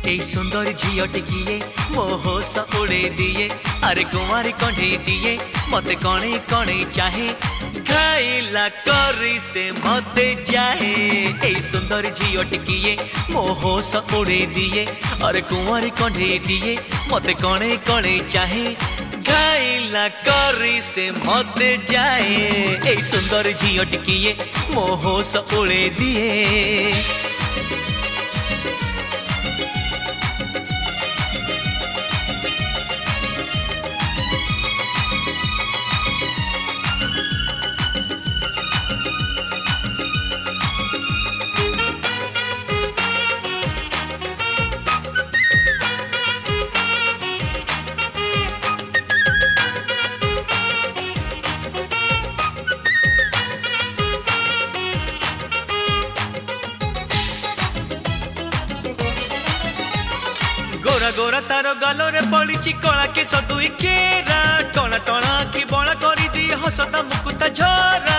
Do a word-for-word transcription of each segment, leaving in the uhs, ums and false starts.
ए सुंदर झील टिकिए मोहोस उड़े दिए अरे कुंवारी कंढीटिए मते कणे कणे चाहे खाइला करी से मते जाए ए सुंदर झील टिकिए मोहोस उड़े दिए अरे कुंवारी कंढीटिए मते कणे कणे चाहे खाइला करी से मते जाए ए सुंदर झील टिकिए मोहोस उड़े दिए। गोरा गोरा तारो गालो रे पड़ी कला के सदुई केरा टणा टणा की बणा करी दी हसता मुकुता झरा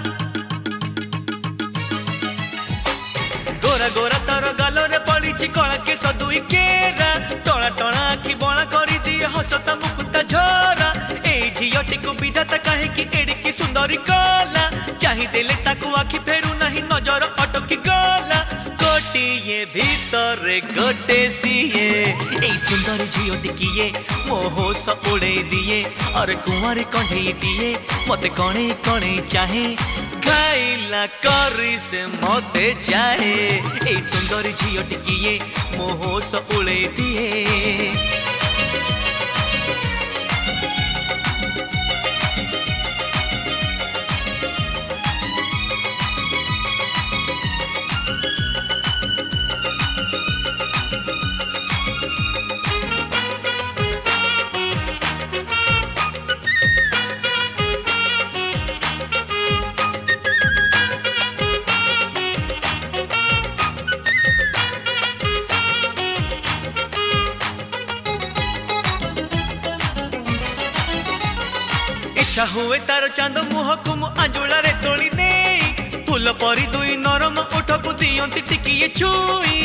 गोरा गोरा तारो गालो रे पड़ी कला के सदुई केरा टणा टणा की बणा करी दी हसता मुकुता झरा ए झियटी को विधाता कहे कि एड़ी सुंदरी कला चाहि देले ताकू आखि फेरू नहीं नजर अटकी गला गोटिए भीतर गोटे सीए ए सुंदर झील टिकिए मोहोस उड़े दिए और कुंवारी कंढीटिए मते कणे कणे चाहे खाइला करी से मते जाए ए सुंदर झील टिकिए मोहोस उड़े दिए। इच्छा हुए तार चांद मुह को मु आंजुला रे तोली दे फूल परी दुई नरम ओठ को दियंती टिकिए छुई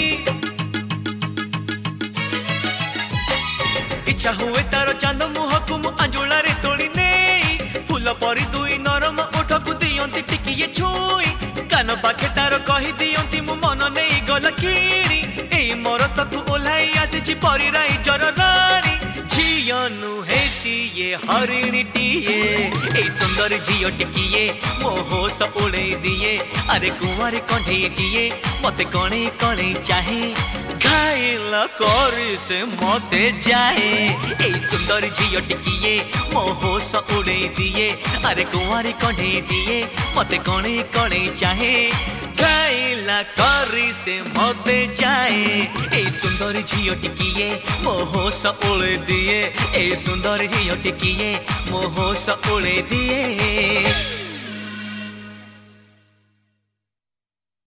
इच्छा हुए तार चांद मुह को मु आंजुला रे तोली दे फूल परी दुई नरम ओठ को दियंती टिकिए छुई कान पाखे तार कहि दियंती मु मन नहीं गल खीड़ी एई मोर तकु ओलाई आसीची परी राई जर रानी झियनु हेसी ये हरिणीटिए ए सुंदर झील टिकिए मोहोस उड़े दिए अरे कुंवारी कंढीटिए मते कणे कणे चाहे खाइला करी से मते जाए ए सुंदर झील टिकिए मोहोस उड़े दिए अरे कुंवारी कंढीटिए मते कणे कणे चाहे खाइला करी से मते जाए ए सुंदर झील टिकिए मोहोस उड़े दिए ए सुंदर झील टिकिए मोहोस उड़े दिए।